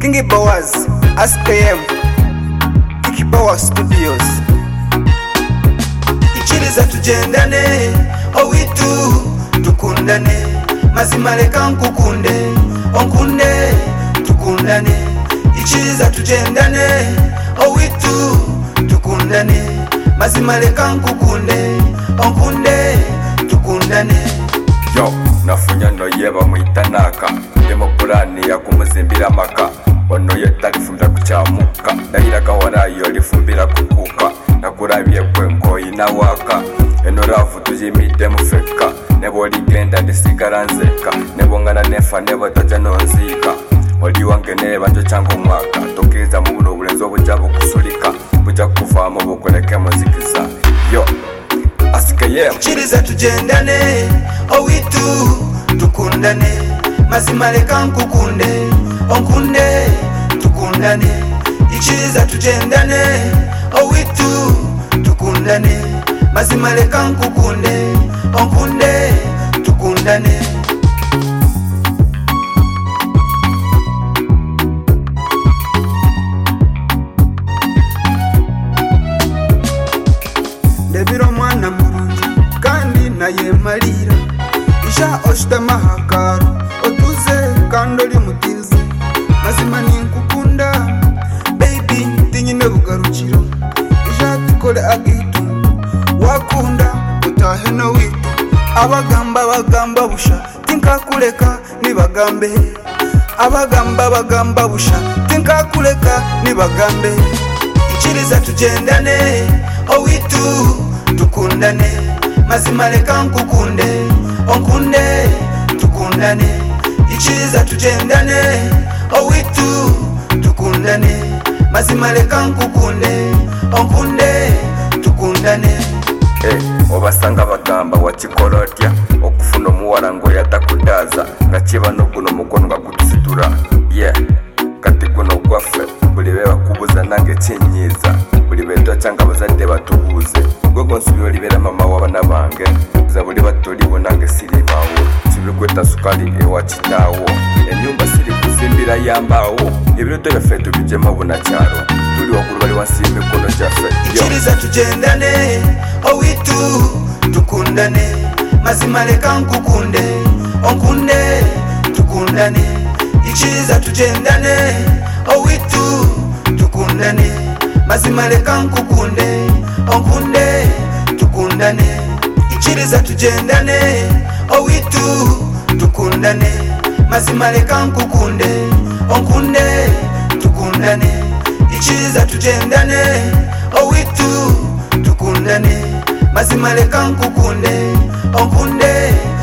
Kingi Bowers, SKM, Kiki Power Studios. Ichiriza tugendane, owitu tukundane, mazima leka nkukunde, onkunde tukundane. Ichiriza tugendane, owitu tukundane, mazima leka nkukunde, onkunde tukundane. Yo, nafunya no yeba mwitanaka, ndimo pulani ya kumuzimbira maka. Ono yetalifumbira kuchamuka, ndahiraga warayo lifumbira kukuka. Nakurabye kwenko inawaka, eno rafu tujimide mufeka. Nebo ligenda ndisigara nzeka, nebo ngana nefa nebo taja nonzika. Oli wange neba njo changu mwaka, tokeza mu buno bulenzo bujja bukusulika, bujja kuva mu bukoleke muzikiza. Yo, SKM. Ichiriza tugendane, owitu tukundane, mazima leka nkukunde, onkunde tukundane. Ichiriza tugendane, owitu tukundane, mazima leka nkukunde, onkunde tukundane. Ndebira mwana mulungi kandi naye malira, isha oshitama hakaro otuze kandi oli mutize, mazima ninkukunda baby tinyine bugarukiro, isha tukole agitu wakunda utahe no witu. Abagamba busha tinkakuleka nibagambe, abagamba busha tinkakuleka nibagambe. Ichiriza tugendane, owitu tukundane, mazima leka nkukunde, onkunde tukundane. Ichiriza tugendane, owitu tukundane, mazima leka nkukunde, onkunde tukundane. Obasanga bagamba wakikolotya okufuna omuwala ngo yatakudaza nga kiba noguno mukono nga gutusitura. Kati guno gwaffe buli bebakubuza nange kinyiiza, buli betwacyanga bazadde batubuuze. Gwego nsubi olibera mama w'abaana bange, za buli batolibo nange siribaawo. Kibikweta sukali ewa kitaawo, ennyumba siri kuzimbira yambaawo. Ebiroto byaffe tubijjemu obunakyalo, tuli waggulu bali wansi y'emikono gyaffe. Ichiriza tugendane, owitu tukundane, mazima leka nkukunde, onkunde tukundane. Ichiriza tugendane, owitu tukundane, mazima leka nkukunde, onkunde tukundane. Ichiriza tugendane, owitu tukundane, mazima leka nkukunde, onkunde tukundane. Ichiriza tugendane, owitu tukundane, mazima leka nkukunde, onkunde